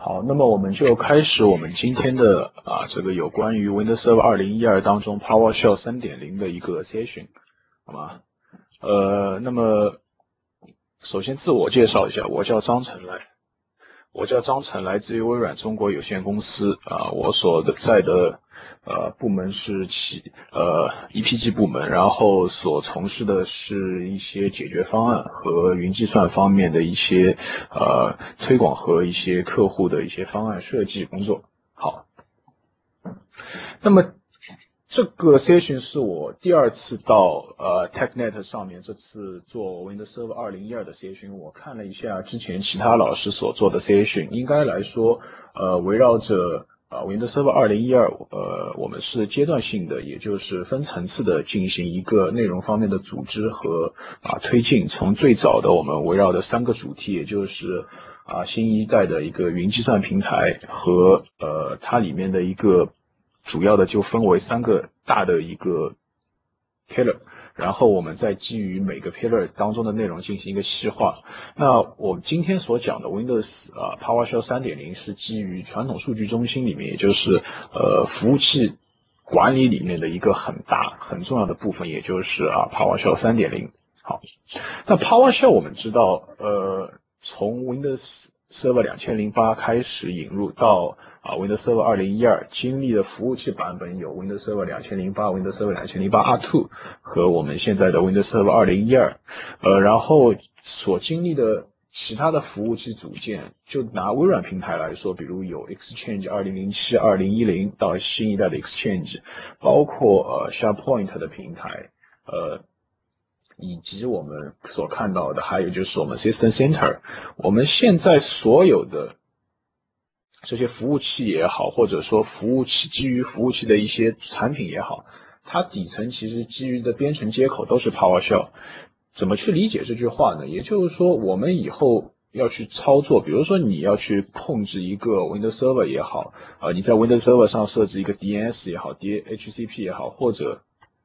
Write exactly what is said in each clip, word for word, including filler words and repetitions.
好，那么我们就开始我们今天的啊这个有关于 Windows Server 二零一二当中 PowerShell 三点零 的一个 session， 好吗？呃，那么首先自我介绍一下，我叫张晨来，我叫张晨，来自于微软中国有限公司啊，我所在的呃部门是企呃 E P G 部门，然后所从事的是一些解决方案和云计算方面的一些呃推广和一些客户的一些方案设计工作。好，那么这个 session 是我第二次到呃 TechNet 上面，这次做 Windows Server 二零一二的 session， 我看了一下之前其他老师所做的 session， 应该来说，呃，围绕着呃 Windows Server 二零一二，呃，我们是阶段性的，也就是分层次的进行一个内容方面的组织和啊推进。从最早的我们围绕的三个主题，也就是啊新一代的一个云计算平台和呃它里面的一个主要的就分为三个大的一个 pillar， 然后我们再基于每个 pillar 当中的内容进行一个细化。那我们今天所讲的 Windows 啊 PowerShell 三点零 是基于传统数据中心里面，也就是呃服务器管理里面的一个很大很重要的部分，也就是啊 PowerShell 三点零。好，那 PowerShell 我们知道，呃，从 Windows Server 二零零八开始引入到啊 Windows Server 二零一二，经历的服务器版本有 Windows Server 二零零八、Windows Server 二零零八 R 二 和我们现在的 Windows Server 二零一二，呃，然后所经历的其他的服务器组件，就拿微软平台来说，比如有 Exchange 二零零七、二零一零到新一代的 Exchange， 包括呃 SharePoint 的平台，呃。以及我们所看到的，还有就是我们 System Center， 我们现在所有的这些服务器也好，或者说服务器基于服务器的一些产品也好，它底层其实基于的编程接口都是 PowerShell。怎么去理解这句话呢？也就是说，我们以后要去操作，比如说你要去控制一个 Windows Server 也好，啊、呃，你在 Windows Server 上设置一个 D N S 也好 ，D H C P 也好，或者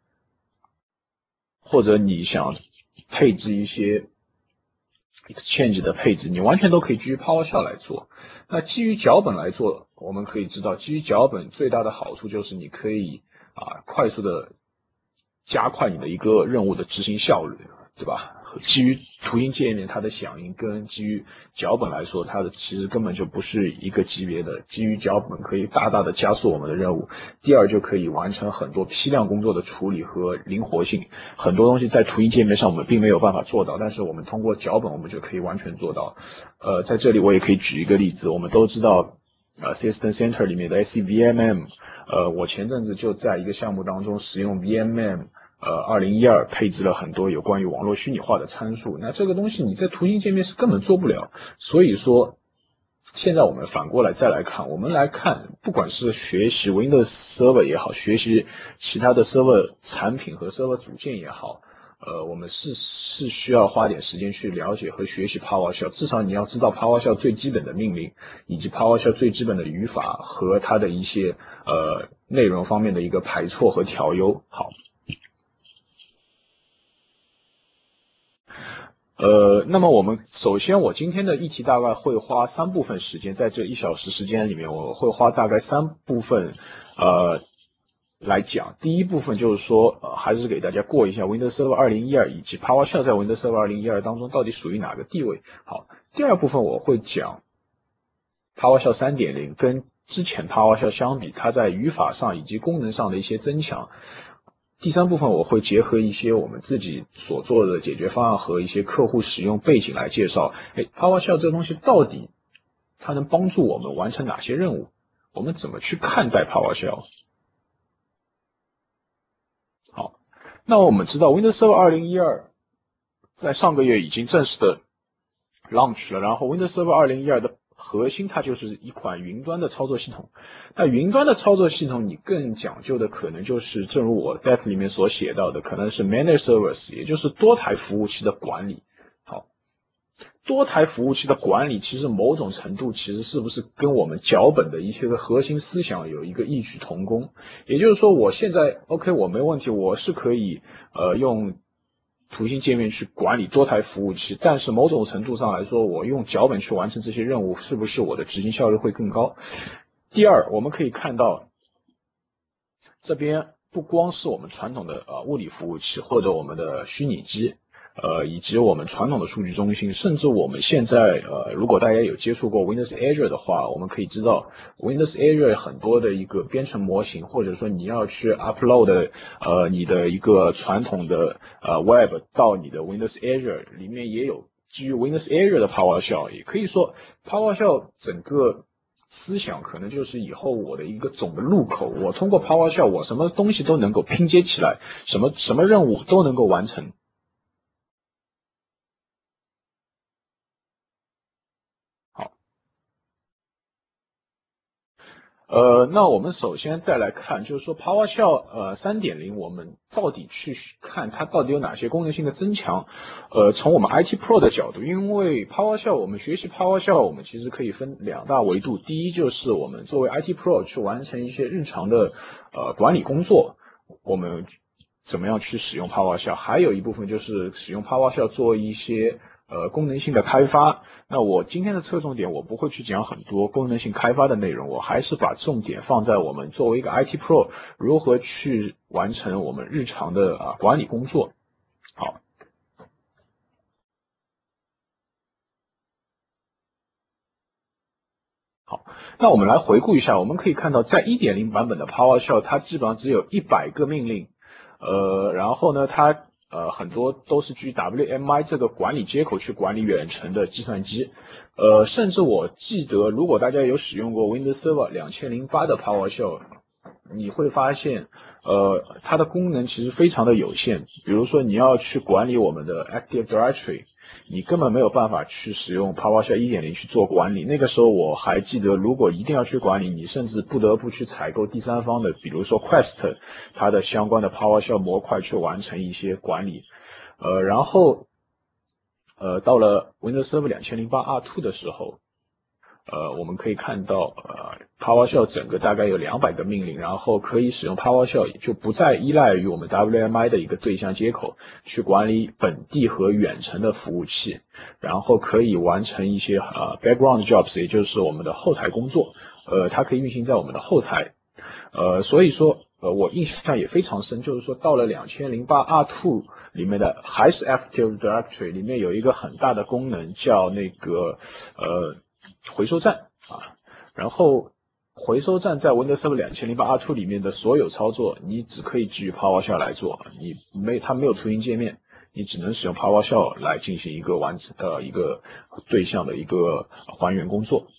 或者你想配置一些 Exchange 的配置，你完全都可以基于 PowerShell 来做。那基于脚本来做，我们可以知道，基于脚本最大的好处就是你可以啊快速的加快你的一个任务的执行效率，对吧？基于图形界面，它的响应跟基于脚本来说，它的其实根本就不是一个级别的。基于脚本可以大大的加速我们的任务。第二，就可以完成很多批量工作的处理和灵活性。很多东西在图形界面上我们并没有办法做到，但是我们通过脚本我们就可以完全做到。呃，在这里我也可以举一个例子，我们都知道，呃 ，System Center 里面的 S C V M M， 呃，我前阵子就在一个项目当中使用 V M M。呃，二零一二配置了很多有关于网络虚拟化的参数，那这个东西你在图形界面是根本做不了。所以说，现在我们反过来再来看，我们来看，不管是学习 Windows Server 也好，学习其他的 Server 产品和 Server 组件也好，呃，我们是是需要花点时间去了解和学习 PowerShell， 至少你要知道 PowerShell 最基本的命令，以及 PowerShell 最基本的语法和它的一些呃内容方面的一个排错和调优。好。呃，那么我们首先，我今天的议题大概会花三部分时间，在这一小时时间里面，我会花大概三部分，呃，来讲。第一部分就是说，呃，还是给大家过一下 Windows Server 二零一二以及 PowerShell 在 Windows Server 二零一二当中到底属于哪个地位。好，第二部分我会讲 PowerShell 三点零跟之前 PowerShell 相比，它在语法上以及功能上的一些增强。第三部分我会结合一些我们自己所做的解决方案和一些客户使用背景来介绍，哎 ，PowerShell 这个东西到底它能帮助我们完成哪些任务？我们怎么去看待 PowerShell？ 好，那我们知道 Windows Server 二零一二在上个月已经正式的 launch 了，然后 Windows Server 二零一二的核心它就是一款云端的操作系统。那云端的操作系统，你更讲究的可能就是，正如我 deck 里面所写到的，可能是 Managed Service， 也就是多台服务器的管理。好，多台服务器的管理，其实某种程度其实是不是跟我们脚本的一些个核心思想有一个异曲同工？也就是说，我现在 OK， 我没问题，我是可以呃用图形界面去管理多台服务器，但是某种程度上来说，我用脚本去完成这些任务，是不是我的执行效率会更高？第二，我们可以看到这边不光是我们传统的呃物理服务器或者我们的虚拟机。呃，以及我们传统的数据中心，甚至我们现在呃，如果大家有接触过 Windows Azure 的话，我们可以知道 Windows Azure 很多的一个编程模型，或者说你要去 upload 呃你的一个传统的呃 Web 到你的 Windows Azure 里面也有基于 Windows Azure 的 PowerShell， 也可以说 PowerShell 整个思想可能就是以后我的一个总的入口，我通过 PowerShell 我什么东西都能够拼接起来，什么什么任务都能够完成。呃，那我们首先再来看，就是说 PowerShell 呃 三点零， 我们到底去看它到底有哪些功能性的增强？呃，从我们 I T Pro 的角度，因为 PowerShell 我们学习 PowerShell， 我们其实可以分两大维度，第一就是我们作为 I T Pro 去完成一些日常的呃管理工作，我们怎么样去使用 PowerShell？ 还有一部分就是使用 PowerShell 做一些呃功能性的开发。那我今天的侧重点，我不会去讲很多功能性开发的内容，我还是把重点放在我们作为一个 I T Pro 如何去完成我们日常的啊管理工作。好，好，那我们来回顾一下，我们可以看到，在 一点零 版本的 PowerShell， 它基本上只有一百个命令，呃，然后呢，它呃很多都是基于 W M I 这个管理接口去管理远程的计算机。呃，甚至我记得，如果大家有使用过 Windows Server 二千零八的 PowerShell， 你会发现，呃，它的功能其实非常的有限。比如说，你要去管理我们的 Active Directory， 你根本没有办法去使用 PowerShell 一点零 去做管理。那个时候我还记得，如果一定要去管理，你甚至不得不去采购第三方的，比如说 Quest 它的相关的 PowerShell 模块去完成一些管理。呃，然后。呃，到了 Windows Server 二千零八 R 二 的时候，呃，我们可以看到，呃 ，PowerShell 整个大概有两百个命令，然后可以使用 PowerShell， 就不再依赖于我们 W M I 的一个对象接口去管理本地和远程的服务器，然后可以完成一些呃 background jobs， 也就是我们的后台工作，呃，它可以运行在我们的后台，呃，所以说，呃，我印象也非常深，就是说到了二千零八 R 二 里面的还是 Active Directory 里面有一个很大的功能叫那个呃回收站啊，然后回收站在 Windows Server 二千零八 R 二 里面的所有操作，你只可以基于 PowerShell 来做，你没它没有图形界面，你只能使用 PowerShell 来进行一个完成呃一个对象的一个还原工作。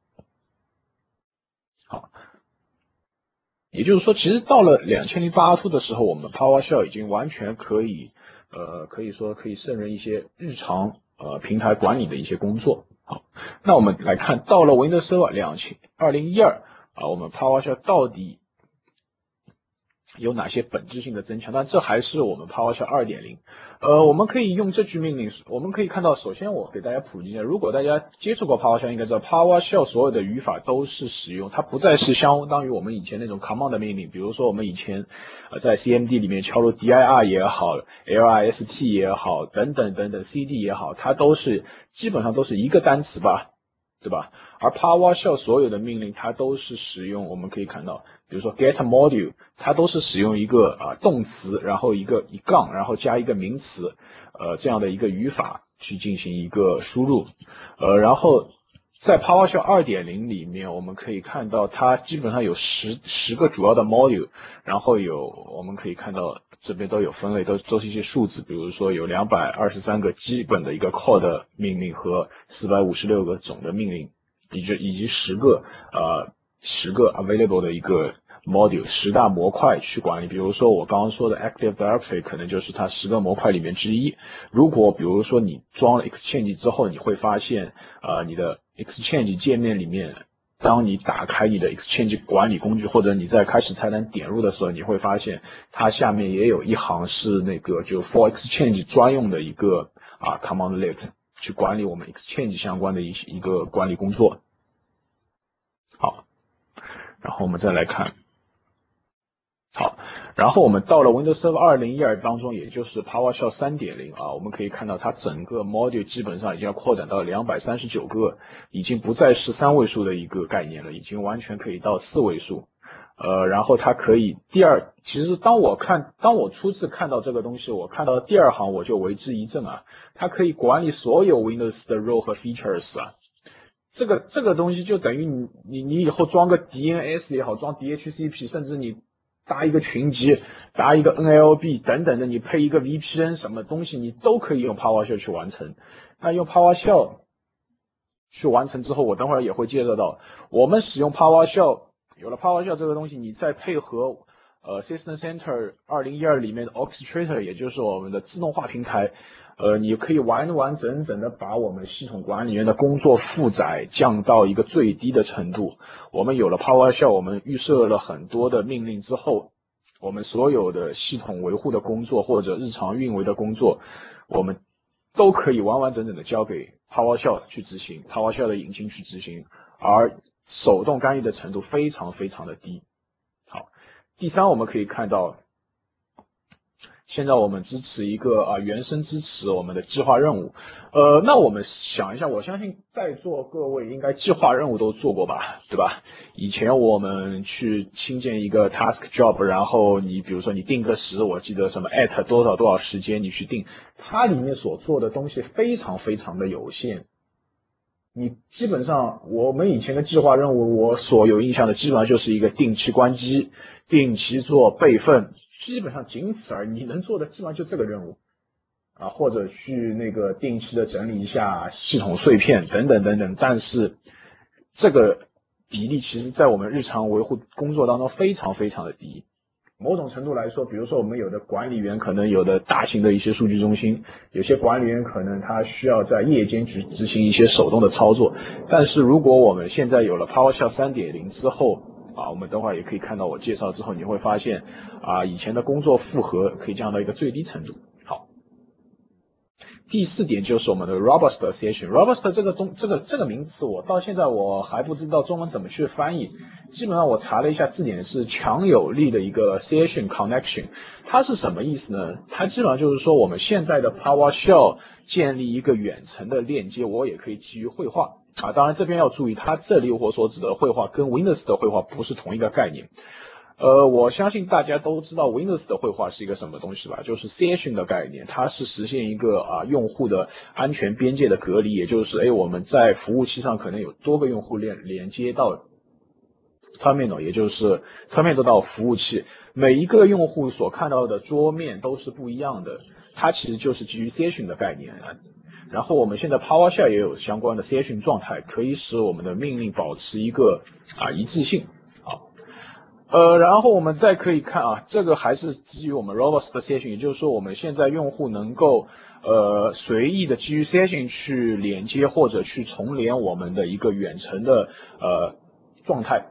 好。也就是说，其实到了二千零八 R 二 的时候，我们 PowerShell 已经完全可以，呃，可以说可以胜任一些日常呃平台管理的一些工作。好，那我们来看到了 Windows Server 二零一二啊，我们 PowerShell 到底有哪些本质性的增强？但这还是我们 PowerShell 二点零。呃，我们可以用这句命令，我们可以看到，首先我给大家普及一下，如果大家接触过 PowerShell， 应该知道 PowerShell 所有的语法都是使用，它不再是相当于我们以前那种 command 的命令，比如说我们以前呃在 C M D 里面敲入 dir 也好 list 也好，等等等等 cd 也好，它都是基本上都是一个单词吧，对吧？而 PowerShell 所有的命令它都是使用，我们可以看到。比如说 get module， 它都是使用一个啊动词，然后一个一杠，然后加一个名词，呃这样的一个语法去进行一个输入，呃然后在 PowerShell 二点零 里面，我们可以看到它基本上有十十个主要的 module， 然后有我们可以看到这边都有分类，都都是一些数字，比如说有两百二十三个基本的一个 core 的命令和四百五十六个总的命令，以及以及十个呃。十个 available 的一个 module， 十大模块去管理。比如说我刚刚说的 Active Directory 可能就是它十个模块里面之一。如果比如说你装了 Exchange 之后，你会发现，呃，你的 Exchange 界面里面，当你打开你的 Exchange 管理工具，或者你在开始菜单点入的时候，你会发现它下面也有一行是那个就 for Exchange 专用的一个啊 command list 去管理我们 Exchange 相关的一一个管理工作。好。然后我们再来看，好， 然后我们到了 Windows Server 二零一二当中，也就是 PowerShell 三点零啊，我们可以看到它整个 module 基本上已经要扩展到两百三十九个，已经不再是三位数的一个概念了，已经完全可以到四位数。呃，然后它可以第二，其实当我看，当我初次看到这个东西，我看到第二行我就为之一振啊，它可以管理所有 Windows 的 role 和 features 啊。这个这个东西就等于你你你以后装个 D N S 也好，装 D H C P， 甚至你搭一个群集，搭一个 N L B 等等的，你配一个 V P N 什么东西，你都可以用 PowerShell 去完成。那用 PowerShell 去完成之后，我等会儿也会介绍到，我们使用 PowerShell， 有了 PowerShell 这个东西，你再配合呃 System Center 二零一二里面的 Orchestrator， 也就是我们的自动化平台。呃，你可以完完整整的把我们系统管理员的工作负载降到一个最低的程度。我们有了 PowerShell， 我们预设了很多的命令之后，我们所有的系统维护的工作或者日常运维的工作，我们都可以完完整整的交给 PowerShell 去执行 ，PowerShell 的引擎去执行，而手动干预的程度非常非常的低。好，第三我们可以看到。现在我们支持一个啊原生支持我们的计划任务，呃，那我们想一下，我相信在座各位应该计划任务都做过吧，对吧？以前我们去新建一个 task job， 然后你比如说你定个时，我记得什么 at 多少多少时间你去定，它里面所做的东西非常非常的有限。你基本上我们以前的计划任务，我所有印象的基本上就是一个定期关机，定期做备份。基本上仅此而已，你能做的基本上就这个任务啊，或者去那个定期的整理一下系统碎片等等等等。但是这个比例其实在我们日常维护工作当中非常非常的低。某种程度来说，比如说我们有的管理员可能有的大型的一些数据中心，有些管理员可能他需要在夜间去执行一些手动的操作。但是如果我们现在有了 PowerShell 三点零 之后，啊，我们等会儿也可以看到我介绍之后，你会发现，啊，以前的工作负荷可以降到一个最低程度。好，第四点就是我们的 robust session。robust 这个东这个这个名词，我到现在我还不知道中文怎么去翻译。基本上我查了一下字典，是强有力的一个 session connection。它是什么意思呢？它基本上就是说，我们现在的 PowerShell 建立一个远程的链接，我也可以基于绘画。啊，当然这边要注意，它这里我所指的绘画跟 Windows 的绘画不是同一个概念。呃，我相信大家都知道 Windows 的绘画是一个什么东西吧，就是 session 的概念，它是实现一个啊用户的安全边界的隔离，也就是哎我们在服务器上可能有多个用户连连接到 terminal， 也就是 terminal 到服务器，每一个用户所看到的桌面都是不一样的，它其实就是基于 session 的概念啊。然后我们现在 PowerShell 也有相关的 session 状态，可以使我们的命令保持一个啊一致性。好，呃，然后我们再可以看啊，这个还是基于我们 robust 的 session， 也就是说我们现在用户能够呃随意的基于 session 去连接或者去重连我们的一个远程的呃状态。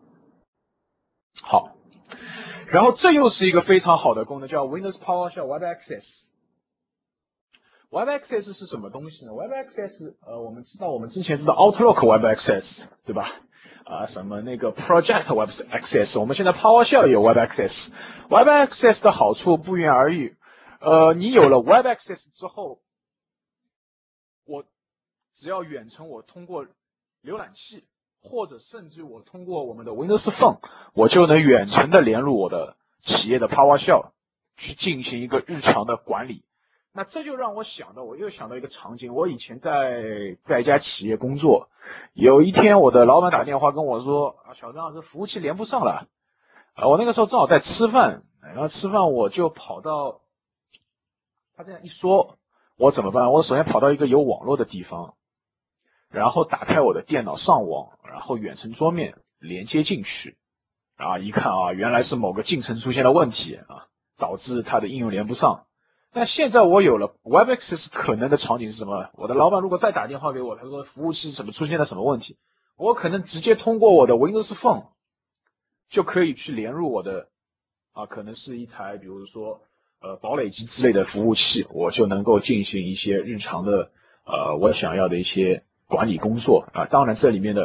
好，然后这又是一个非常好的功能，叫 Windows PowerShell Web Access。Web Access 是什么东西呢 ？Web Access， 呃，我们知道，我们之前知道 Outlook Web Access， 对吧？啊，什么那个 Project Web Access， 我们现在 PowerShell 也有 Web Access。Web Access 的好处不言而喻，呃，你有了 Web Access 之后，我只要远程，我通过浏览器，或者甚至我通过我们的 Windows Phone， 我就能远程的连入我的企业的 PowerShell， 去进行一个日常的管理。那这就让我想到，我又想到一个场景，我以前在在一家企业工作，有一天我的老板打电话跟我说，啊，小张，这服务器连不上了，啊，我那个时候正好在吃饭，然后吃饭我就跑到，他这样一说，我怎么办？我首先跑到一个有网络的地方，然后打开我的电脑上网，然后远程桌面连接进去，啊，一看啊，原来是某个进程出现了问题啊，导致它的应用连不上。那现在我有了 Web Access， 可能的场景是什么？我的老板如果再打电话给我，他说服务器什么出现了什么问题，我可能直接通过我的 Windows Phone 就可以去连入我的啊，可能是一台比如说呃堡垒机之类的服务器，我就能够进行一些日常的呃我想要的一些管理工作啊。当然这里面的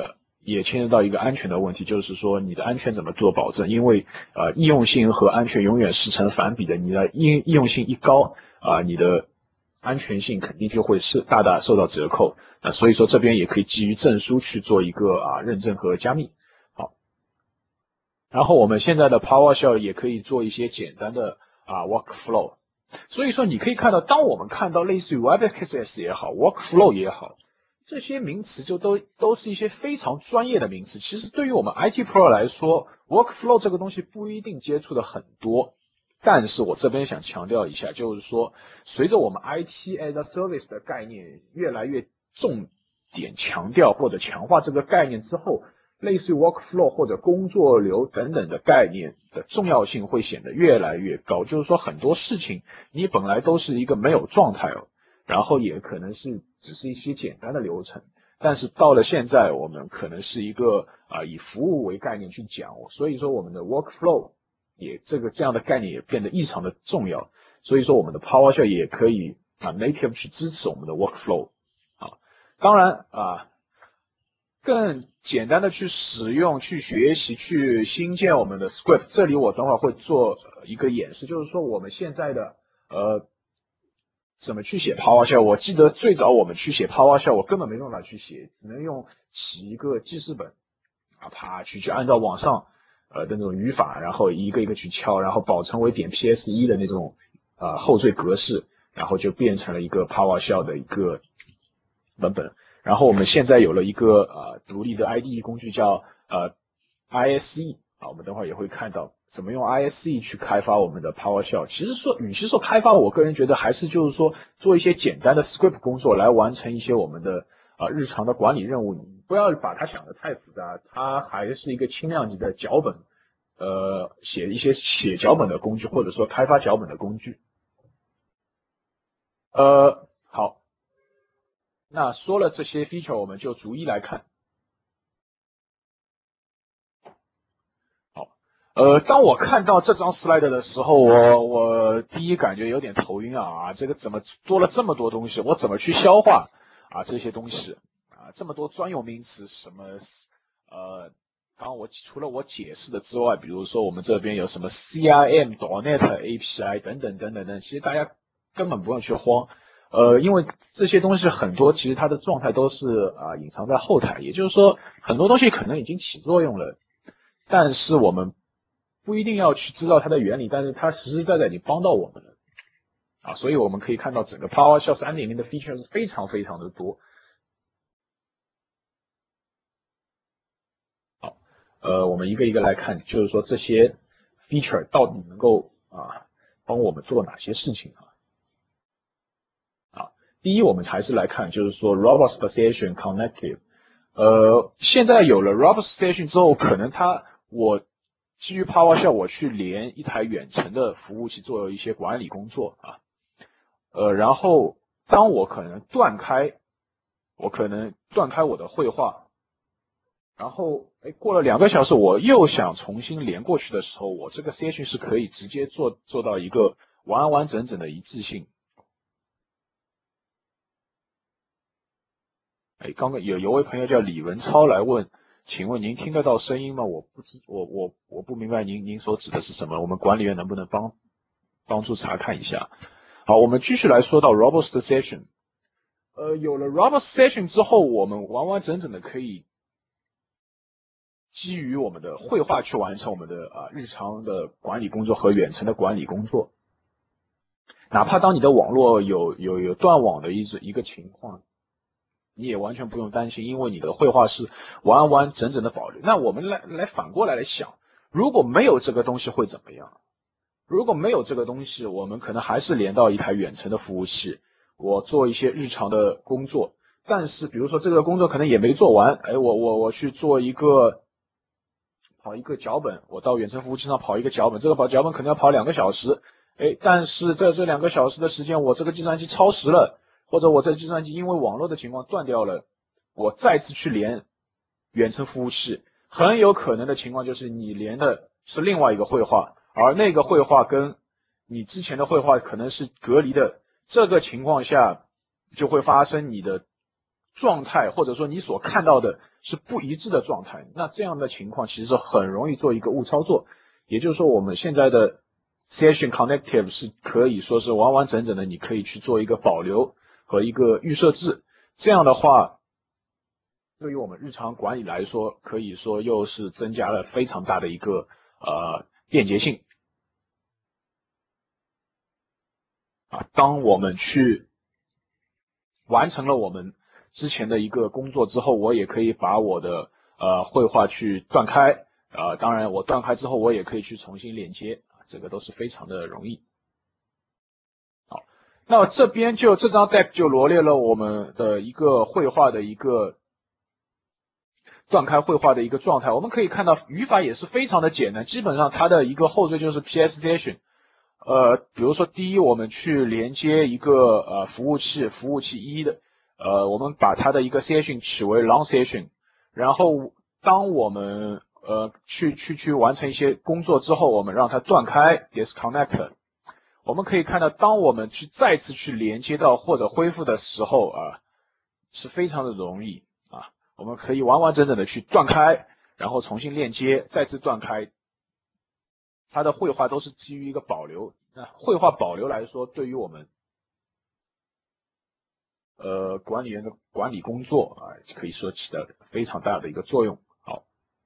也牵涉到一个安全的问题，就是说你的安全怎么做保证？因为呃易用性和安全永远是成反比的，你的易易用性一高啊、呃，你的安全性肯定就会是大大受到折扣。那所以说这边也可以基于证书去做一个啊认证和加密。好，然后我们现在的 PowerShell 也可以做一些简单的啊 workflow。所以说你可以看到，当我们看到类似于 WebAccess 也好 ，workflow 也好。这些名词就都都是一些非常专业的名词。其实对于我们 I T Pro 来说 ，workflow 这个东西不一定接触的很多。但是我这边想强调一下，就是说，随着我们 I T as a Service 的概念越来越重点强调或者强化这个概念之后，类似于 workflow 或者工作流等等的概念的重要性会显得越来越高。就是说，很多事情你本来都是一个没有状态哦。然后也可能是只是一些简单的流程，但是到了现在，我们可能是一个啊、呃、以服务为概念去讲，所以说我们的 workflow 也这个这样的概念也变得异常的重要，所以说我们的 PowerShell 也可以啊 native 去支持我们的 workflow 啊，当然啊更简单的去使用、去学习、去新建我们的 script， 这里我等会儿会做一个演示，就是说我们现在的呃。怎么去写 PowerShell？ 我记得最早我们去写 PowerShell， 我根本没办法去写，只能用起一个记事本啊，啪去去按照网上呃的那种语法，然后一个一个去敲，然后保存为点 P S 一 的那种呃后缀格式，然后就变成了一个 PowerShell 的一个文本。然后我们现在有了一个呃独立的 I D E 工具叫呃 I S E。啊，我们等会儿也会看到怎么用 I S E 去开发我们的 PowerShell。其实说，与其说开发，我个人觉得还是就是说做一些简单的 script 工作来完成一些我们的啊、呃、日常的管理任务。你不要把它想得太复杂，它还是一个轻量级的脚本，呃，写一些写脚本的工具，或者说开发脚本的工具。呃，好，那说了这些 feature， 我们就逐一来看。呃，当我看到这张 slide 的时候，我我第一感觉有点头晕啊，这个怎么多了这么多东西，我怎么去消化啊这些东西啊，这么多专有名词，什么呃，刚刚我除了我解释的之外，比如说我们这边有什么 C R M、.NET A P I 等等等等等，其实大家根本不用去慌，呃，因为这些东西很多其实它的状态都是啊隐藏在后台，也就是说很多东西可能已经起作用了，但是我们不一定要去知道它的原理，但是它实实在在已经帮到我们了啊，所以我们可以看到整个 PowerShell 三点零 的 features 非常非常的多。好，呃，我们一个一个来看，就是说这些 feature 到底能够啊帮我们做哪些事情啊？啊，第一，我们还是来看，就是说 Robust Station Connective， 呃，现在有了 Robust Station 之后，可能它我基于 PowerShell 我去连一台远程的服务器做一些管理工作啊，呃，然后当我可能断开，我可能断开我的绘画，然后哎过了两个小时我又想重新连过去的时候，我这个 session 是可以直接做做到一个完完整整的一致性。哎，刚刚有有位朋友叫李文超来问，请问您听得到声音吗？我不知我我我不明白您您所指的是什么，我们管理员能不能帮帮助查看一下？好，我们继续来说到 Robust Session。呃，有了 Robust Session 之后，我们完完整整的可以基于我们的绘画去完成我们的啊、呃、日常的管理工作和远程的管理工作。哪怕当你的网络有有有断网的一一个情况，你也完全不用担心，因为你的绘画是完完整整的保留。那我们来来反过来来想，如果没有这个东西会怎么样？如果没有这个东西，我们可能还是连到一台远程的服务器，我做一些日常的工作，但是比如说这个工作可能也没做完，哎，我我我去做一个跑一个脚本，我到远程服务器上跑一个脚本，这个跑脚本可能要跑两个小时，哎，但是在这两个小时的时间，我这个计算机超时了，或者我这计算机因为网络的情况断掉了，我再次去连远程服务器，很有可能的情况就是你连的是另外一个绘画。而那个绘画跟你之前的绘画可能是隔离的，这个情况下就会发生你的状态，或者说你所看到的是不一致的状态，那这样的情况其实很容易做一个误操作。也就是说，我们现在的 Session Connective 是可以说是完完整整的，你可以去做一个保留和一个预设置。这样的话，对于我们日常管理来说，可以说又是增加了非常大的一个呃便捷性。啊，当我们去完成了我们之前的一个工作之后，我也可以把我的呃绘画去断开，呃，当然我断开之后，我也可以去重新链接，这个都是非常的容易。好，那这边就这张 deck 就罗列了我们的一个绘画的一个断开绘画的一个状态。我们可以看到语法也是非常的简单，基本上它的一个后缀就是 P S Session。呃，比如说第一，我们去连接一个呃服务器，服务器一的，呃，我们把它的一个 session 取为 long session， 然后当我们呃去去去完成一些工作之后，我们让它断开 disconnect。我们可以看到，当我们去再次去连接到或者恢复的时候啊，是非常的容易啊，我们可以完完整整的去断开，然后重新链接，再次断开。它的绘画都是基于一个保留，那绘画保留来说，对于我们呃管理员的管理工作啊，可以说起到非常大的一个作用。好，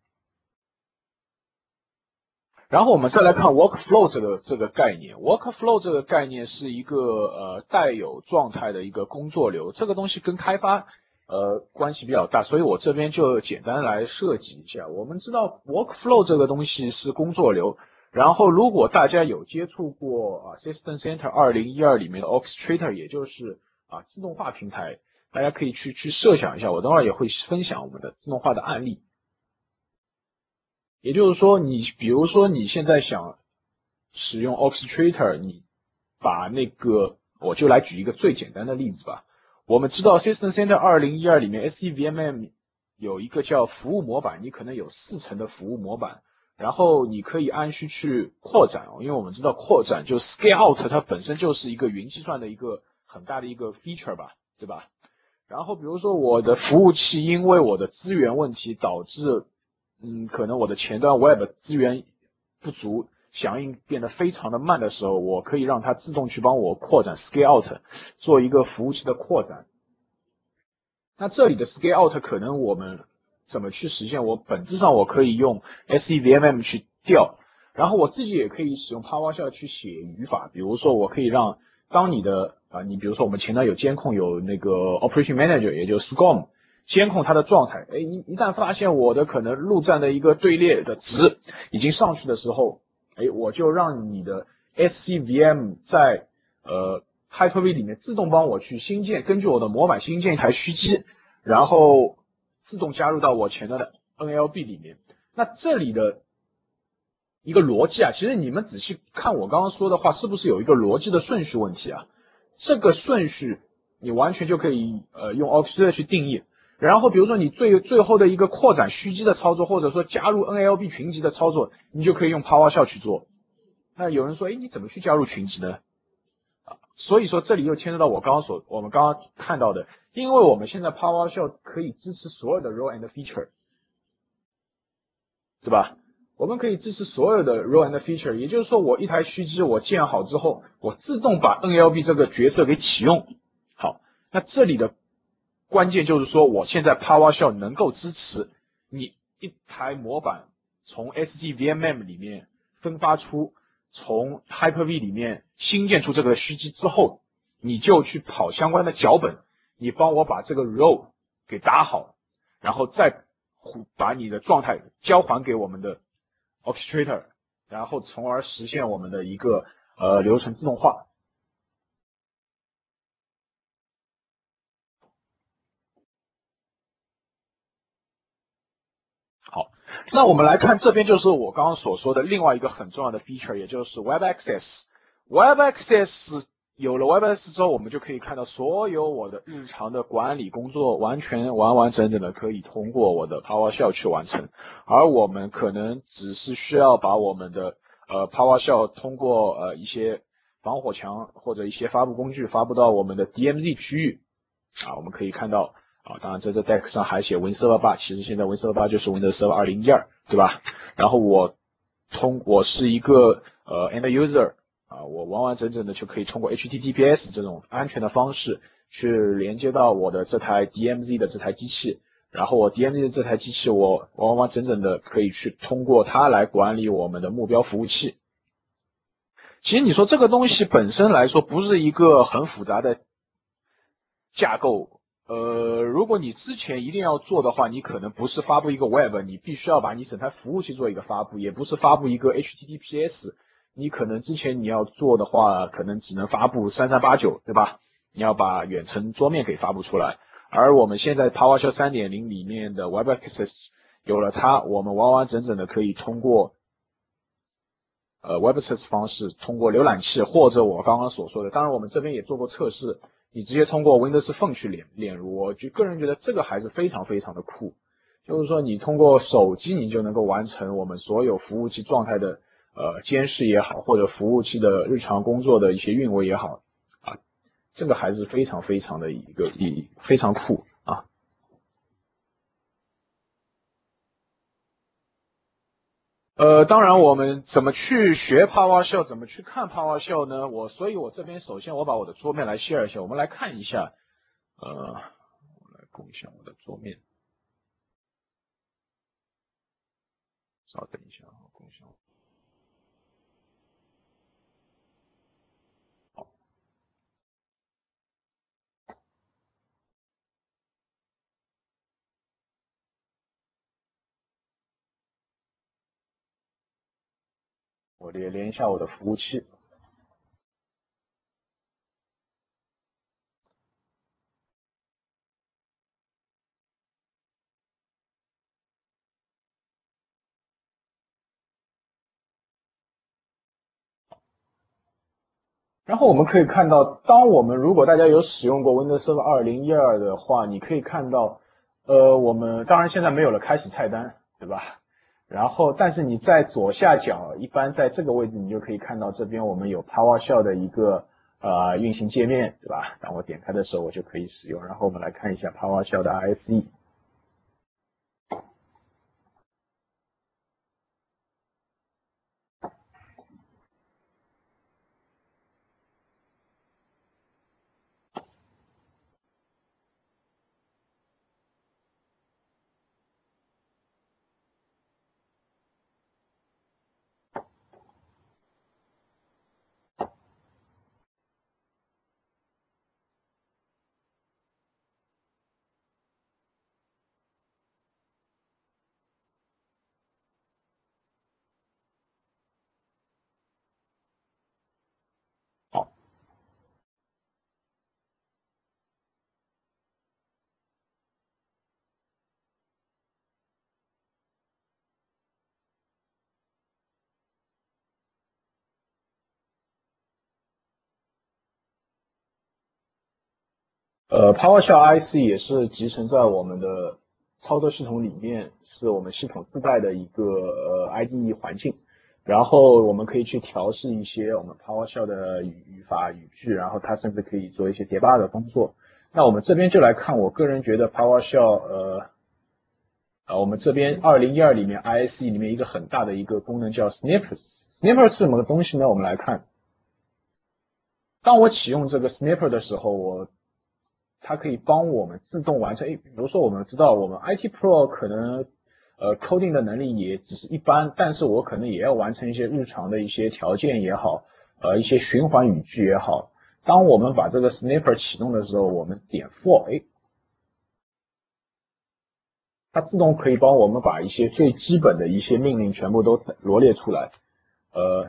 然后我们再来看 workflow 这个这个概念 ，workflow 这个概念是一个呃带有状态的一个工作流，这个东西跟开发呃关系比较大，所以我这边就简单来设计一下。我们知道 workflow 这个东西是工作流。然后，如果大家有接触过啊 System Center 二零一二里面的 Orchestrator， 也就是啊自动化平台，大家可以去去设想一下，我等会儿也会分享我们的自动化的案例。也就是说，你比如说你现在想使用 Orchestrator， 你把那个，我就来举一个最简单的例子吧。我们知道 System Center 二零一二里面 S C V M M 有一个叫服务模板，你可能有四层的服务模板。然后你可以按需去扩展，因为我们知道扩展就 scale out， 它本身就是一个云计算的一个很大的一个 feature 吧，对吧？然后比如说我的服务器因为我的资源问题导致，嗯，可能我的前端 web 资源不足，响应变得非常的慢的时候，我可以让它自动去帮我扩展 scale out， 做一个服务器的扩展。那这里的 scale out 可能我们怎么去实现？我本质上我可以用 S C V M M 去调，然后我自己也可以使用 PowerShell 去写语法。比如说，我可以让当你的啊，你比如说我们前端有监控，有那个 Operation Manager， 也就是 S C O M， 监控它的状态。哎，一一旦发现我的可能路站的一个队列的值已经上去的时候，哎，我就让你的 S C V M 在呃 Hyper-V 里面自动帮我去新建，根据我的模板新建一台虚机，然后自动加入到我前端的 N L B 里面。那这里的一个逻辑啊，其实你们仔细看我刚刚说的话，是不是有一个逻辑的顺序问题啊？这个顺序你完全就可以呃用 Orchestrator 去定义。然后比如说你最最后的一个扩展虚机的操作，或者说加入 N L B 群集的操作，你就可以用 PowerShell 去做。那有人说，哎，你怎么去加入群集呢？所以说这里又牵扯到我刚刚所我们刚刚看到的，因为我们现在 PowerShell 可以支持所有的 role and feature， 对吧？我们可以支持所有的 role and feature， 也就是说我一台虚机我建好之后，我自动把 N L B 这个角色给启用。好，那这里的关键就是说，我现在 PowerShell 能够支持你一台模板从 S C V M M 里面分发出。从 Hyper-V 里面新建出这个虚机之后，你就去跑相关的脚本，你帮我把这个 role 给打好，然后再把你的状态交还给我们的 Orchestrator， 然后从而实现我们的一个呃流程自动化。好，那我们来看这边就是我刚刚所说的另外一个很重要的 feature， 也就是 Web Access。Web Access 有了 Web Access 之后，我们就可以看到所有我的日常的管理工作完全完完整整的可以通过我的 PowerShell 去完成，而我们可能只是需要把我们的呃 PowerShell 通过呃一些防火墙或者一些发布工具发布到我们的 D M Z 区域啊，我们可以看到啊，当然在这 deck 上还写 Win Server 八，其实现在 Win Server 八就是 Windows Server 二零一二，对吧？然后我通我是一个呃 end user 啊，我完完整整的就可以通过 H T T P S 这种安全的方式去连接到我的这台 D M Z 的这台机器，然后我 D M Z 的这台机器我完完整整的可以去通过它来管理我们的目标服务器。其实你说这个东西本身来说不是一个很复杂的架构，呃，如果你之前一定要做的话，你可能不是发布一个 Web， 你必须要把你整台服务器做一个发布，也不是发布一个 H T T P S， 你可能之前你要做的话，可能只能发布三三八九，对吧？你要把远程桌面给发布出来，而我们现在 PowerShell 三点零 里面的 Web Access 有了它，我们完完整整的可以通过呃 Web Access 方式，通过浏览器或者我刚刚所说的，当然我们这边也做过测试，你直接通过 Windows Phone 去连连入，我就个人觉得这个还是非常非常的酷，就是说你通过手机你就能够完成我们所有服务器状态的呃监视也好，或者服务器的日常工作的一些运维也好啊，这个还是非常非常的一个一非常酷啊。呃，当然，我们怎么去学 PowerShell，怎么去看 PowerShell 呢？我，所以我这边首先我把我的桌面来 share 一下，我们来看一下，呃，我来共享我的桌面，稍等一下啊，共享。好，我连连一下我的服务器。然后我们可以看到，当我们如果大家有使用过 Windows Server 二零一二的话，你可以看到，呃，我们当然现在没有了开始菜单，对吧？然后，但是你在左下角，一般在这个位置，你就可以看到这边我们有 PowerShell 的一个呃运行界面，对吧？当我点开的时候，我就可以使用。然后我们来看一下 PowerShell 的 I S E。好。呃，PowerShell I C 也是集成在我们的操作系统里面，是我们系统自带的一个呃 I D E 环境。然后我们可以去调试一些我们 PowerShell 的语语法语句，然后它甚至可以做一些 debug 的工作。那我们这边就来看，我个人觉得 PowerShell 呃呃我们这边二零一二里面 I S E 里面一个很大的一个功能叫 Snippers。Snippers 是什么东西呢？我们来看，当我启用这个 Snipper 的时候，我它可以帮我们自动完成。诶，比如说我们知道我们 I T Pro 可能呃 coding 的能力也只是一般，但是我可能也要完成一些日常的一些条件也好，呃一些循环语句也好。当我们把这个 Snipper 启动的时候，我们点 for， 诶，它自动可以帮我们把一些最基本的一些命令全部都罗列出来。呃，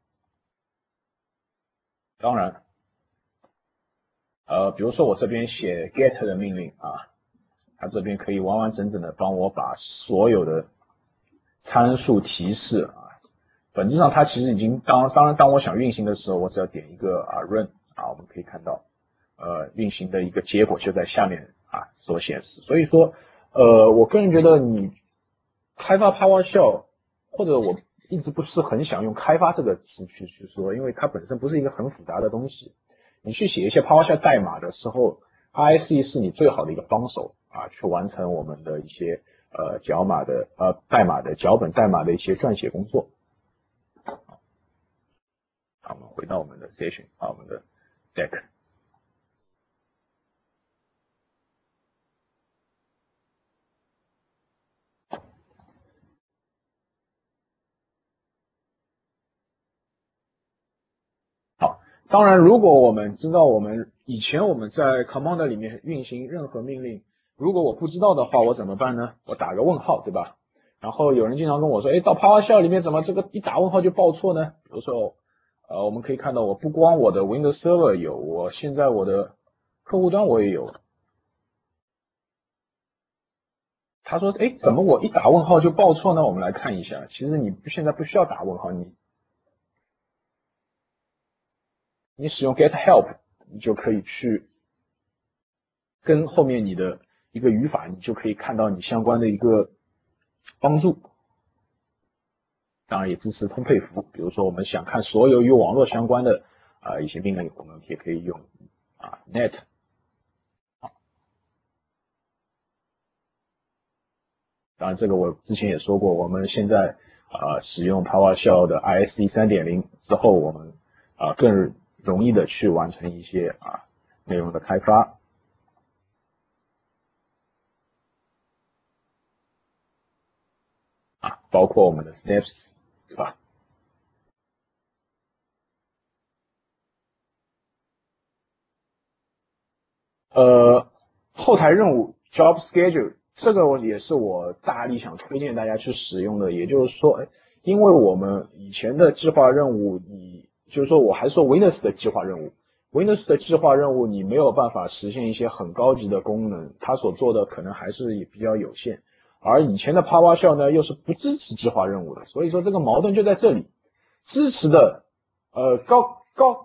当然，呃，比如说我这边写 get 的命令啊。它这边可以完完整整的帮我把所有的参数提示啊，本质上它其实已经当当然当我想运行的时候，我只要点一个啊 run 啊，我们可以看到呃运行的一个结果就在下面啊所显示。所以说呃我个人觉得你开发 PowerShell 或者我一直不是很想用开发这个词去去说，因为它本身不是一个很复杂的东西。你去写一些 PowerShell 代码的时候，I S E 是你最好的一个帮手。 啊去完成我们的一些呃脚码的呃代码的脚本代码的一些撰写工作。好，我们回到我们的 session 啊，我们的 deck。好，当然，如果我们知道我们以前我们在 command 里面运行任何命令，如果我不知道的话，我怎么办呢？我打个问号，对吧？然后有人经常跟我说，哎，到 PowerShell 里面怎么这个一打问号就报错呢？比如说，呃，我们可以看到，我不光我的 Windows Server 有，我现在我的客户端我也有。他说，哎，怎么我一打问号就报错呢？我们来看一下，其实你现在不需要打问号，你你使用 get help， 你就可以去跟后面你的一个语法，你就可以看到你相关的一个帮助。当然也支持通配符，比如说我们想看所有与网络相关的啊、呃、一些命令，我们也可以用啊 net。当然这个我之前也说过，我们现在啊、呃、使用 PowerShell 的 I S E 三点零 之后，我们啊、呃、更容易的去完成一些啊内容的开发。啊，包括我们的 steps， 对吧？呃，后台任务 job schedule 这个也是我大力想推荐大家去使用的。也就是说，因为我们以前的计划任务，你就是说我还说 Windows 的计划任务 ，Windows 的计划任务你没有办法实现一些很高级的功能，它所做的可能还是也比较有限。而以前的 PowerShell 呢，又是不支持计划任务的，所以说这个矛盾就在这里。支持的呃高高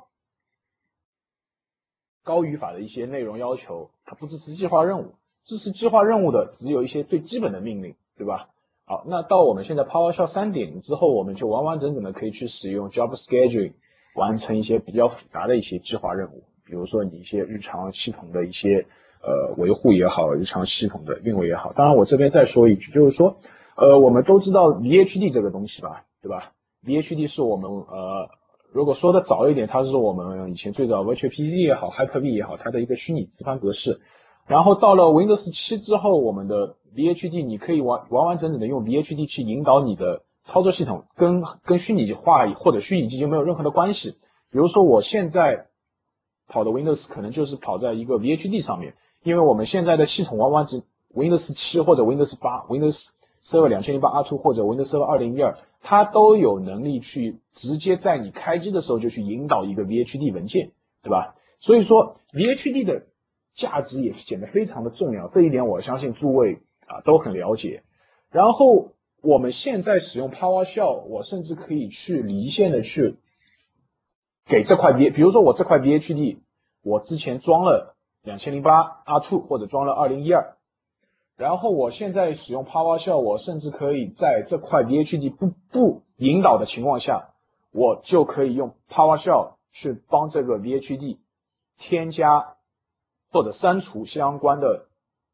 高语法的一些内容要求，它不支持计划任务。支持计划任务的只有一些最基本的命令，对吧？好，那到我们现在 PowerShell 三点零之后，我们就完完整整的可以去使用 Job Scheduling 完成一些比较复杂的一些计划任务，比如说你一些日常系统的一些呃维护也好，日常系统的运维也好。当然我这边再说一句，就是说呃我们都知道 V H D 这个东西吧，对吧？ V H D 是我们呃如果说的早一点，它是我们以前最早 Virtual P C 也好 Hyper-V 也好，它的一个虚拟磁盘格式。然后到了 Windows 七之后，我们的 V H D 你可以完完完整整的用 V H D 去引导你的操作系统，跟跟虚拟化或者虚拟机就没有任何的关系。比如说我现在跑的 Windows 可能就是跑在一个 V H D 上面，因为我们现在的系统完完整 Windows 七或者 Windows 八 Windows Server 二零零八 R 二 或者 Windows Server 二零一二，它都有能力去直接在你开机的时候就去引导一个 V H D 文件，对吧？所以说 V H D 的价值也显得非常的重要，这一点我相信诸位啊都很了解。然后我们现在使用 PowerShell， 我甚至可以去离线的去给这块 V， 比如说我这块 V H D， 我之前装了二零零八 R 二 或者装了二零一二。然后我现在使用 PowerShell， 我甚至可以在这块 V H D 不不引导的情况下，我就可以用 PowerShell 去帮这个 V H D 添加或者删除相关的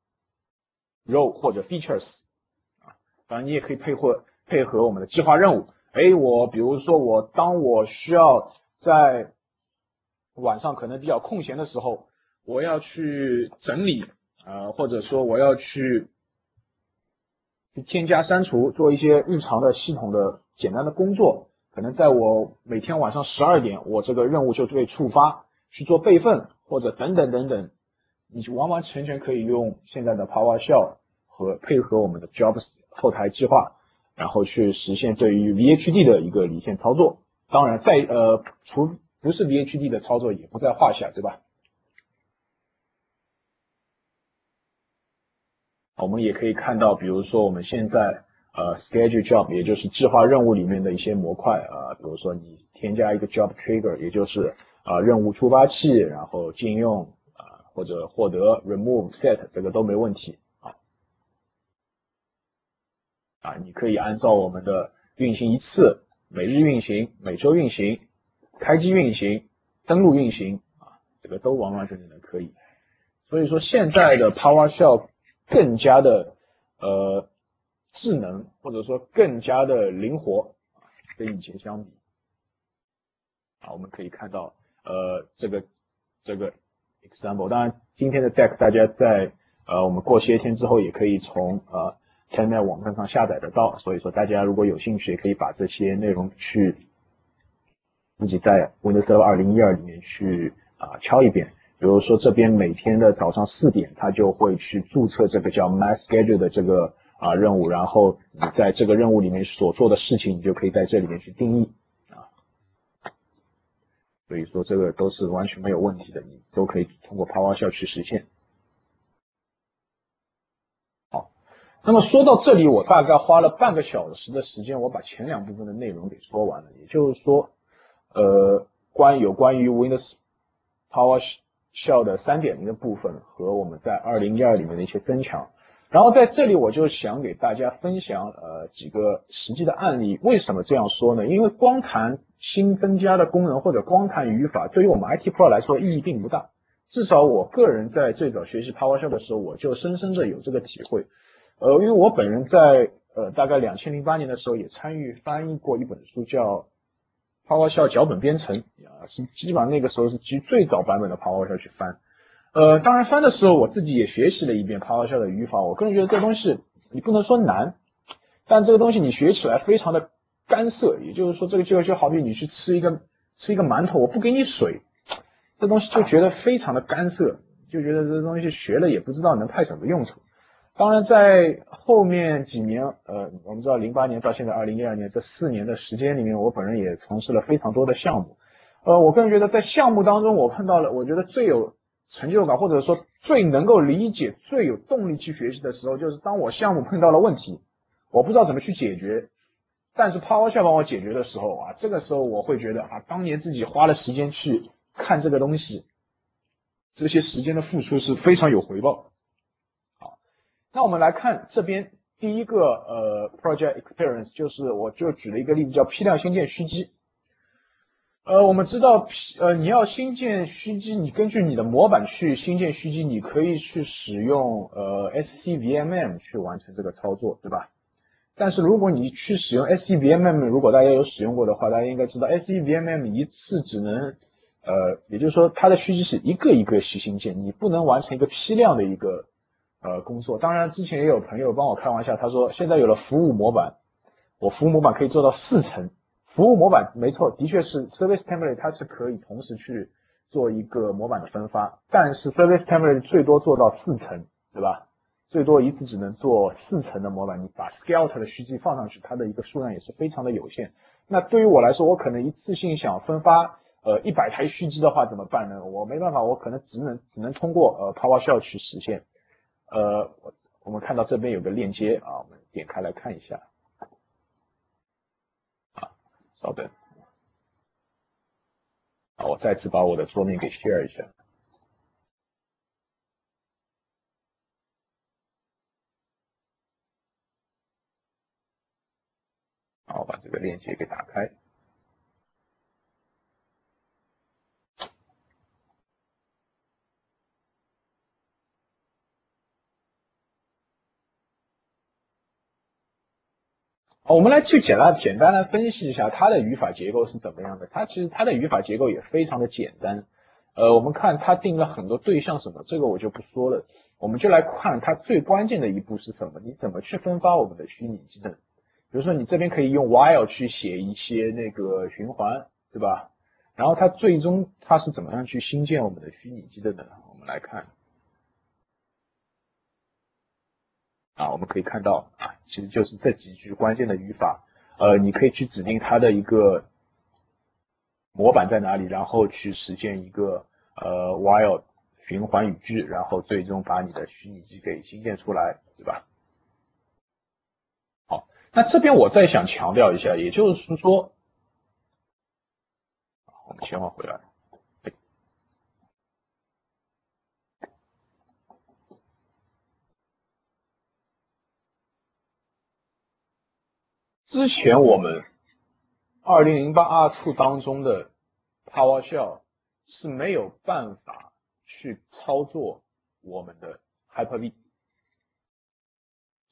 row 或者 features 啊。当然你也可以配合配合我们的计划任务。哎，我比如说我当我需要在晚上可能比较空闲的时候，我要去整理。呃，或者说我要去去添加删除，做一些日常的系统的简单的工作，可能在我每天晚上十二点，我这个任务就被触发，去做备份或者等等等等，你就完完全全可以用现在的 PowerShell 和配合我们的 Jobs 后台计划，然后去实现对于 V H D 的一个离线操作。当然在呃除不是 V H D 的操作也不在话下，对吧？我们也可以看到，比如说我们现在呃 schedule job， 也就是计划任务里面的一些模块啊、呃，比如说你添加一个 job trigger， 也就是啊、呃、任务触发器，然后禁用啊、呃、或者获得 remove set， 这个都没问题啊啊，你可以按照我们的运行一次、每日运行、每周运行、开机运行、登录运行啊，这个都完完整整的可以。所以说现在的 PowerShell 更加的呃智能，或者说更加的灵活，跟以前相比。啊，我们可以看到呃这个这个 example， 当然今天的 deck 大家在呃我们过些天之后也可以从呃 TenMail 网站上下载得到，所以说大家如果有兴趣，也可以把这些内容去自己在 Windows Server 二零一二里面去啊、呃、敲一遍。比如说这边每天的早上四点，它就会去注册这个叫 My Schedule 的这个啊、呃、任务，然后你在这个任务里面所做的事情，你就可以在这里面去定义啊。所以说这个都是完全没有问题的，你都可以通过 PowerShell 去实现。好，那么说到这里，我大概花了半个小时的时间，我把前两部分的内容给说完了。也就是说，呃，关有关于 Windows PowerShell 的 三点零 的部分和我们在二零一二里面的一些增强。然后在这里我就想给大家分享呃几个实际的案例。为什么这样说呢？因为光谈新增加的功能或者光谈语法，对于我们 I T Pro 来说意义并不大。至少我个人在最早学习 PowerShell 的时候，我就深深的有这个体会。呃，因为我本人在呃大概两千零八年的时候也参与翻译过一本书，叫 PowerShell 脚本编程啊，是基本上那个时候是基于最早版本的 PowerShell 去翻。呃，当然翻的时候我自己也学习了一遍 PowerShell 的语法，我个人觉得这个东西你不能说难，但这个东西你学起来非常的干涩，也就是说这个就就好比你去吃一个吃一个馒头，我不给你水，这东西就觉得非常的干涩，就觉得这东西学了也不知道能派什么用处。当然在后面几年，呃，我们知道零八年到现在二零一二年这四年的时间里面，我本人也从事了非常多的项目。呃，我个人觉得在项目当中，我碰到了我觉得最有成就感，或者说最能够理解、最有动力去学习的时候，就是当我项目碰到了问题，我不知道怎么去解决，但是 PowerShell 帮我解决的时候啊，这个时候我会觉得啊，当年自己花了时间去看这个东西，这些时间的付出是非常有回报。好，那我们来看这边第一个呃 project experience， 就是我就举了一个例子叫批量新建虚机。呃，我们知道，呃，你要新建虚机，你根据你的模板去新建虚机，你可以去使用呃 S C V M M 去完成这个操作，对吧？但是如果你去使用 S C V M M， 如果大家有使用过的话，大家应该知道 S C V M M 一次只能，呃，也就是说它的虚机是一个一个去新建，你不能完成一个批量的一个呃工作。当然，之前也有朋友帮我开玩笑，他说现在有了服务模板，我服务模板可以做到四层。服务模板没错，的确是 Service Template 它是可以同时去做一个模板的分发，但是 Service Template 最多做到四层，对吧？最多一次只能做四层的模板，你把 Scout 的虚机放上去，它的一个数量也是非常的有限。那对于我来说，我可能一次性想分发呃一百台虚机的话怎么办呢？我没办法，我可能只能只能通过呃 PowerShell 去实现。呃，我我们看到这边有个链接啊，我们点开来看一下。稍等，好，我再次把我的桌面给 share 一下。好，我把这个链接给打开。好，我们来去简单简单来分析一下它的语法结构是怎么样的。它其实它的语法结构也非常的简单。呃，我们看它定了很多对象什么，这个我就不说了。我们就来看它最关键的一步是什么？你怎么去分发我们的虚拟机呢？比如说你这边可以用 while 去写一些那个循环，对吧？然后它最终它是怎么样去新建我们的虚拟机的呢？我们来看。啊，我们可以看到啊，其实就是这几句关键的语法，呃，你可以去指定它的一个模板在哪里，然后去实现一个呃 while 循环语句，然后最终把你的虚拟机给新建出来，对吧？好，那这边我再想强调一下，也就是说，我们切换回来。之前我们二零零八 R 二 当中的 PowerShell 是没有办法去操作我们的 Hyper-V。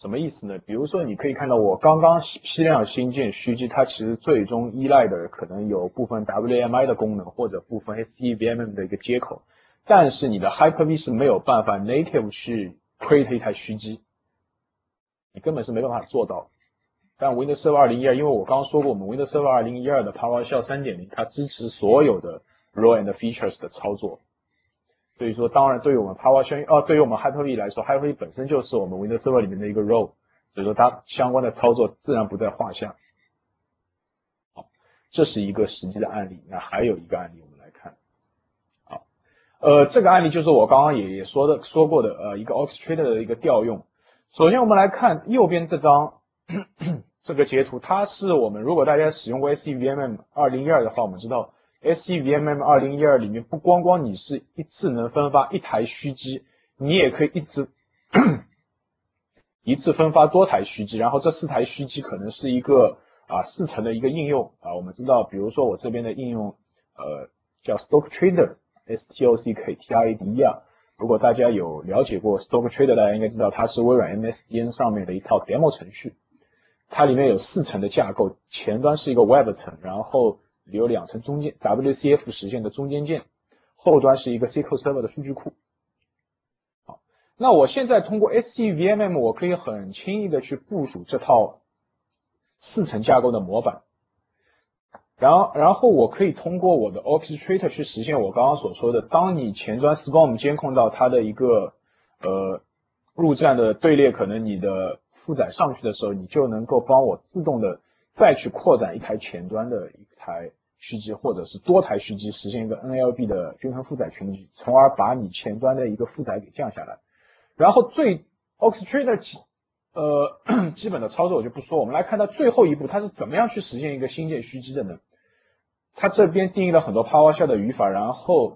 什么意思呢？比如说你可以看到我刚刚批量新建虚机，它其实最终依赖的可能有部分 W M I 的功能或者部分 S E V M M 的一个接口，但是你的 Hyper-V 是没有办法 native 去 create 一台虚机，你根本是没办法做到。但 Windows Server 二零一二，因为我刚刚说过，我们 Windows Server 二零一二的 PowerShell 三点零，它支持所有的 role and features 的操作。所以说，当然对于我们 PowerShell， 哦，对于我们 Hyper-V 来说 ，Hyper-V 本身就是我们 Windows Server 里面的一个 role， 所以说它相关的操作自然不在话下。好，这是一个实际的案例。那还有一个案例，我们来看。好，呃，这个案例就是我刚刚也也说的说过的，呃，一个 Orchestrator 的一个调用。首先我们来看右边这张这个截图，它是我们如果大家使用过 S E V M M 二零一二的话，我们知道。S E V M M 二零一二里面不光光你是一次能分发一台虚机，你也可以一次一次分发多台虚机，然后这四台虚机可能是一个啊四层的一个应用啊。我们知道，比如说我这边的应用呃叫 Stocktrader S T O C K T R A D E R， 如果大家有了解过 Stocktrader， 大家应该知道它是微软 M S D N 上面的一套 demo 程序，它里面有四层的架构，前端是一个 Web 层，然后有两层中间 W C F 实现的中间件，后端是一个 S Q L Server 的数据库。好，那我现在通过 S E V M M， 我可以很轻易的去部署这套四层架构的模板，然后然后我可以通过我的 Orchestrator 去实现我刚刚所说的，当你前端 S C O M 监控到它的一个呃入站的队列，可能你的负载上去的时候，你就能够帮我自动的再去扩展一台前端的一台虚机，或者是多台虚机，实现一个 N L B 的均衡负载群体，从而把你前端的一个负载给降下来。然后最 Orchestrator 呃基本的操作我就不说，我们来看到最后一步，它是怎么样去实现一个新建虚机的呢？它这边定义了很多 PowerShell 的语法，然后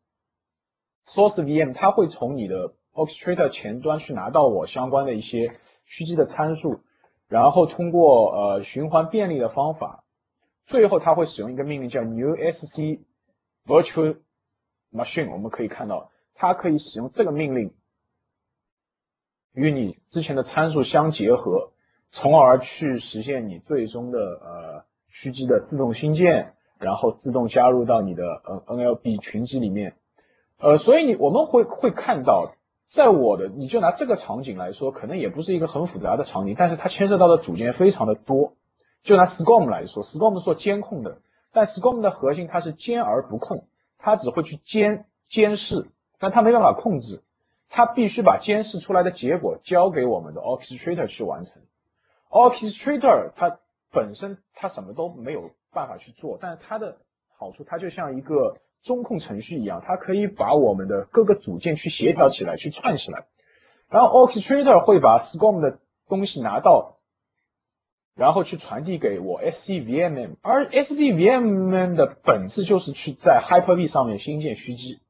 Source V M 它会从你的 Orchestrator 前端去拿到我相关的一些虚机的参数，然后通过呃循环便利的方法，最后它会使用一个命令叫 new S C virtual machine， 我们可以看到它可以使用这个命令与你之前的参数相结合，从而去实现你最终的呃虚机的自动新建，然后自动加入到你的呃 N L B 群机里面。呃，所以你我们会会看到，在我的你就拿这个场景来说，可能也不是一个很复杂的场景，但是它牵涉到的组件非常的多。就拿 S C O M 来说 ，S C O M 是做监控的，但 S C O M 的核心它是监而不控，它只会去监监视，但它没办法控制，它必须把监视出来的结果交给我们的 Orchestrator 去完成。Orchestrator 它本身它什么都没有办法去做，但是它的好处，它就像一个中控程序一样，它可以把我们的各个组件去协调起来，去串起来。然后 Orchestrator 会把 S C O M 的东西拿到，然后去传递给我 S E V M M， 而 S E V M M 的本质就是去在 Hyper-V 上面新建虚机。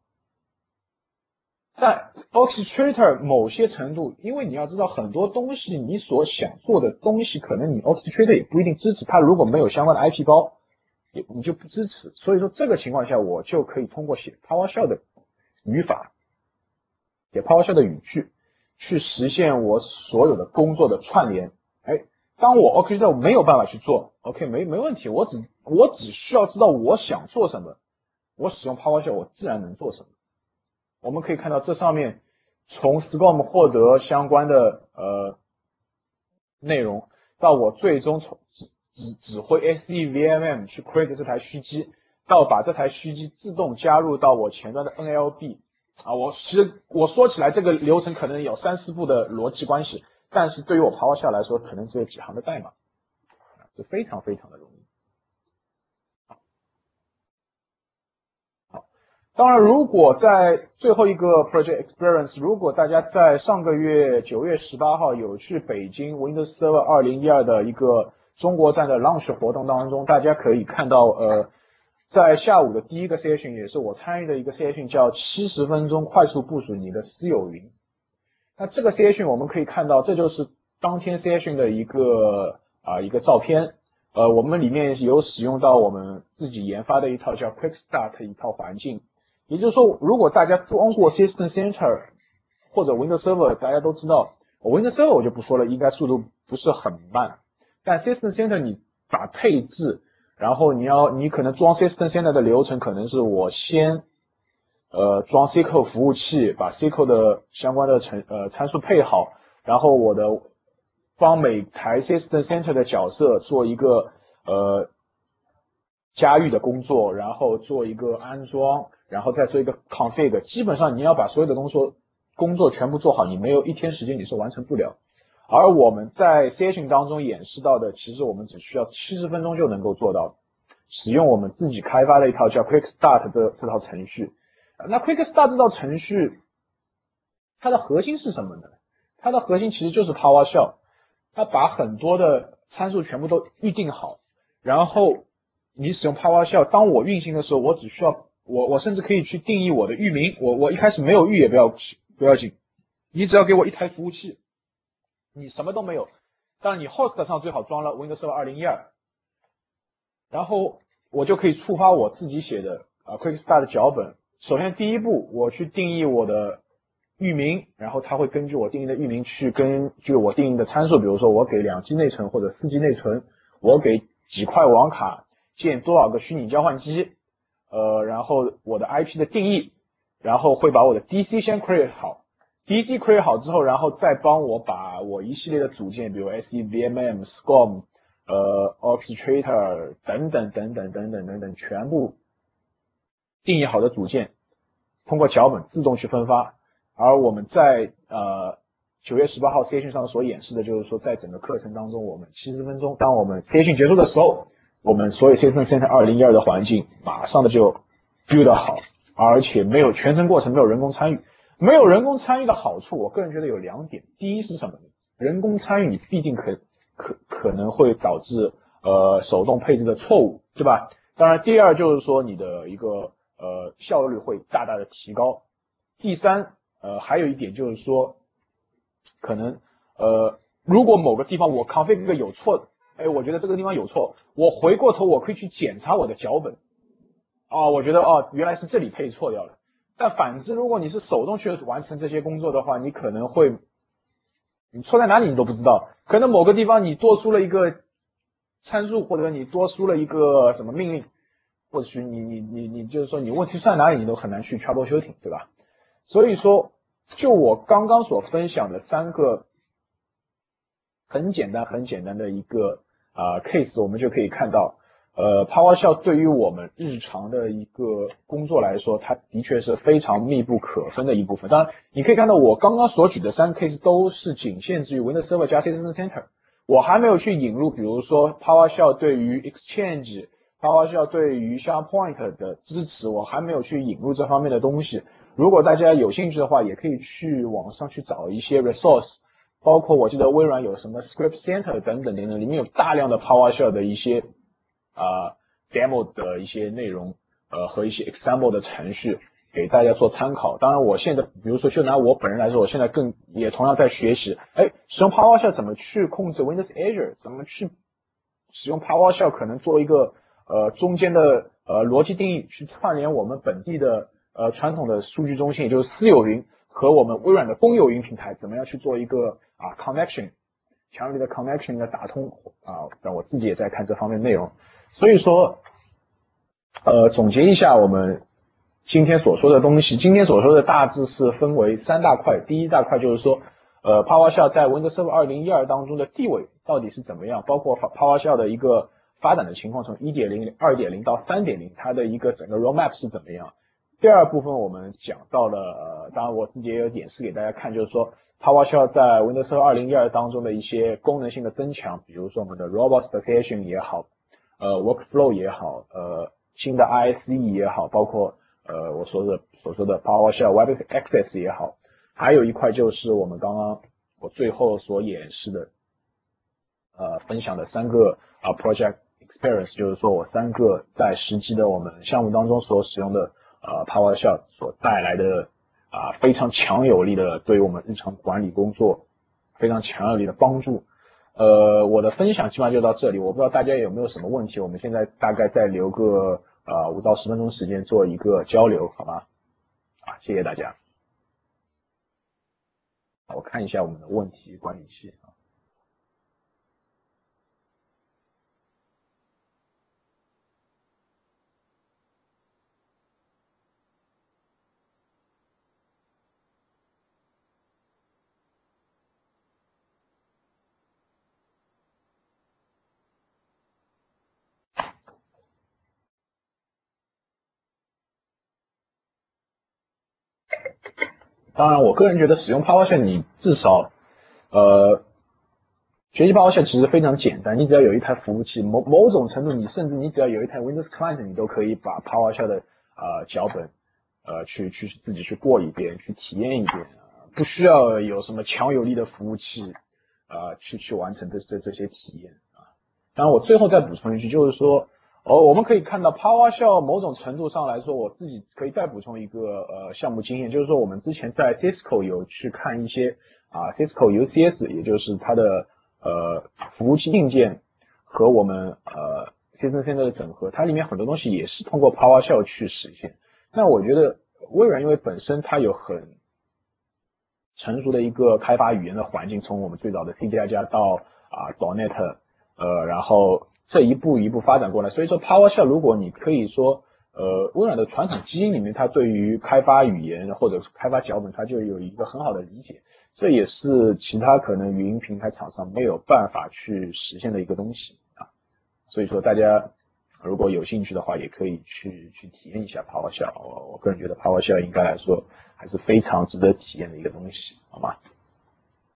但 Orchestrator 某些程度，因为你要知道很多东西，你所想做的东西，可能你 Orchestrator 也不一定支持，它如果没有相关的 I P 包，也你就不支持。所以说这个情况下，我就可以通过写 PowerShell 的语法，写 PowerShell 的语句，去实现我所有的工作的串联。哎，当我 Orchestrator 没有办法去做 ，OK， 没没问题，我只我只需要知道我想做什么，我使用 PowerShell 我自然能做什么。我们可以看到这上面从 S C O M 获得相关的呃内容，到我最终从指指指挥 S E V M M 去 create 这台虚机，到把这台虚机自动加入到我前端的 N L B 啊，我其实我说起来这个流程可能有三四步的逻辑关系，但是对于我 PowerShell 来说，可能只有几行的代码，就非常非常的容易。当然，如果在最后一个 Project Experience， 如果大家在上个月九月十八号有去北京 Windows Server 二零一二的一个中国站的 launch 活动当中，大家可以看到，呃，在下午的第一个 session 也是我参与的一个 session， 叫七十分钟快速部署你的私有云。那这个 session 我们可以看到，这就是当天 session 的一个啊、呃、一个照片。呃，我们里面有使用到我们自己研发的一套叫 Quick Start 一套环境。也就是说，如果大家装过 System Center 或者 Windows Server， 大家都知道 Windows Server 我就不说了，应该速度不是很慢，但 System Center 你把配置，然后你要你可能装 System Center 的流程可能是我先呃装 S Q L 服务器，把 S Q L 的相关的程呃参数配好，然后我的帮每台 System Center 的角色做一个呃加预的工作，然后做一个安装，然后再做一个 config， 基本上你要把所有的工作工作全部做好，你没有一天时间你是完成不了。而我们在 session 当中演示到的，其实我们只需要七十分钟就能够做到，使用我们自己开发的一套叫 Quick Start 这这套程序。那 Quick Start 这套程序，它的核心是什么呢？它的核心其实就是 PowerShell， 它把很多的参数全部都预定好，然后你使用 PowerShell， 当我运行的时候，我只需要我我甚至可以去定义我的域名，我我一开始没有域也不要不要紧，你只要给我一台服务器，你什么都没有，当然你 host 上最好装了 Windows Server 二零一二，然后我就可以触发我自己写的啊 Quick Start 脚本。首先第一步，我去定义我的域名，然后它会根据我定义的域名去根据我定义的参数，比如说我给两 G 内存或者四 G 内存，我给几块网卡建多少个虚拟交换机，呃，然后我的 I P 的定义，然后会把我的 D C 先 create 好 ，D C create 好之后，然后再帮我把我一系列的组件，比如 S E V M M、S C O M、呃 Orchestrator 等等等等等等等等全部定义好的组件，通过脚本自动去分发。而我们在呃九月十八号 session 上所演示的就是说，在整个课程当中，我们七十分钟，当我们 session 结束的时候，我们所有 System Center 二零一二的环境马上的就 build 好，而且没有全程过程没有人工参与。没有人工参与的好处，我个人觉得有两点。第一是什么呢？人工参与你必定可可可能会导致呃手动配置的错误，对吧？当然，第二就是说你的一个呃效率会大大的提高。第三，呃还有一点就是说，可能呃如果某个地方我 config 有错，哎，我觉得这个地方有错，我回过头我可以去检查我的脚本，啊，我觉得哦原来是这里配错掉了。但反之，如果你是手动去完成这些工作的话，你可能会你错在哪里你都不知道，可能某个地方你多输了一个参数，或者你多输了一个什么命令，或者是你你你你就是说你问题出在哪里你都很难去 troubleshooting， 对吧？所以说，就我刚刚所分享的三个很简单很简单的一个啊、呃、case， 我们就可以看到。呃 ，PowerShell 对于我们日常的一个工作来说，它的确是非常密不可分的一部分。当然，你可以看到我刚刚所举的三个 case 都是仅限制于 Windows Server 加 System Center， 我还没有去引入，比如说 PowerShell 对于 Exchange、PowerShell 对于 SharePoint 的支持，我还没有去引入这方面的东西。如果大家有兴趣的话，也可以去网上去找一些 resource， 包括我记得微软有什么 Script Center 等等等等，里面有大量的 PowerShell 的一些啊、呃、demo 的一些内容，呃和一些 example 的程序给大家做参考。当然，我现在比如说就拿我本人来说，我现在更也同样在学习，哎，使用 PowerShell 怎么去控制 Windows Azure， 怎么去使用 PowerShell 可能做一个呃中间的呃逻辑定义，去串联我们本地的呃传统的数据中心，也就是私有云和我们微软的公有云平台，怎么样去做一个啊 connection。强力的 connection 的打通啊，但我自己也在看这方面内容。所以说，呃，总结一下我们今天所说的东西，今天所说的大致是分为三大块。第一大块就是说，呃 ，PowerShell 在 Windows Server 二零一二当中的地位到底是怎么样，包括 PowerShell 的一个发展的情况，从 一点零、二点零 到 三点零， 它的一个整个 roadmap 是怎么样。第二部分我们讲到了，呃，当然我自己也有演示给大家看，就是说 PowerShell 在 Windows Server 二零一二当中的一些功能性的增强，比如说我们的 Robust Session 也好，呃 Workflow 也好，呃新的 I S E 也好，包括呃我说的所说的 PowerShell Web Access 也好，还有一块就是我们刚刚我最后所演示的，呃分享的三个啊、呃、Project Experience， 就是说我三个在实际的我们项目当中所使用的呃 PowerShell 所带来的啊、呃、非常强有力的对于我们日常管理工作非常强有力的帮助。呃，我的分享基本上就到这里，我不知道大家有没有什么问题，我们现在大概再留个呃五到十分钟时间做一个交流，好吗？啊，谢谢大家。 我看一下我们的问题管理器啊。当然，我个人觉得使用 PowerShell，你至少，呃，学习 PowerShell 其实非常简单，你只要有一台服务器，某某种程度，你甚至你只要有一台 Windows Client，你都可以把 PowerShell 的呃脚本，呃去去自己去过一遍，去体验一遍，不需要有什么强有力的服务器，呃，去去完成这这这些体验啊。当然，我最后再补充一句，就是说。哦，我们可以看到 PowerShell 某种程度上来说，我自己可以再补充一个呃项目经验，就是说我们之前在 Cisco 有去看一些啊 Cisco U C S， 也就是它的呃服务器硬件和我们呃 System Center 的整合，它里面很多东西也是通过 PowerShell 去实现。那我觉得微软因为本身它有很成熟的一个开发语言的环境，从我们最早的 C 加加到啊 .NET， 呃，然后这一步一步发展过来，所以说 PowerShell 如果你可以说，呃，微软的传统基因里面，它对于开发语言或者开发脚本，它就有一个很好的理解，这也是其他可能语音平台厂商没有办法去实现的一个东西啊。所以说大家如果有兴趣的话，也可以去去体验一下 PowerShell。我我个人觉得 PowerShell 应该来说还是非常值得体验的一个东西，好吗？